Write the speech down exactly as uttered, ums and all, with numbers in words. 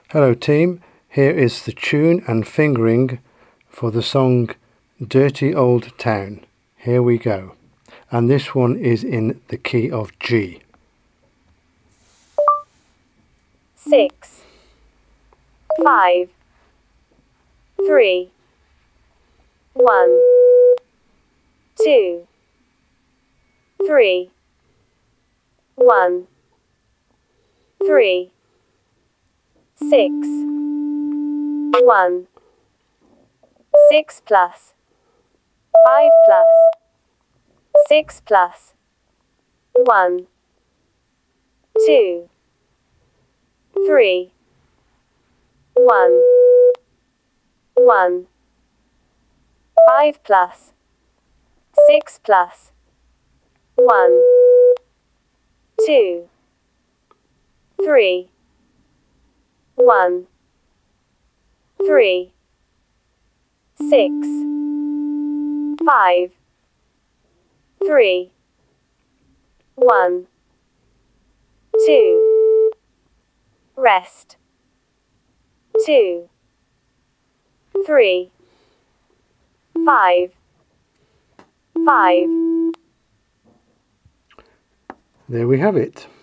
Hello team, here is the tune and fingering for the song Dirty Old Town. Here we go. And this one is in the key of G. Six, five, three, one, two, three, one, three, six, one, six plus, five plus, six plus, one, two, three, one, one, five plus, six plus, one, two, three, one, three, six, five, three, one, two, rest, two, three, five, five. There we have it.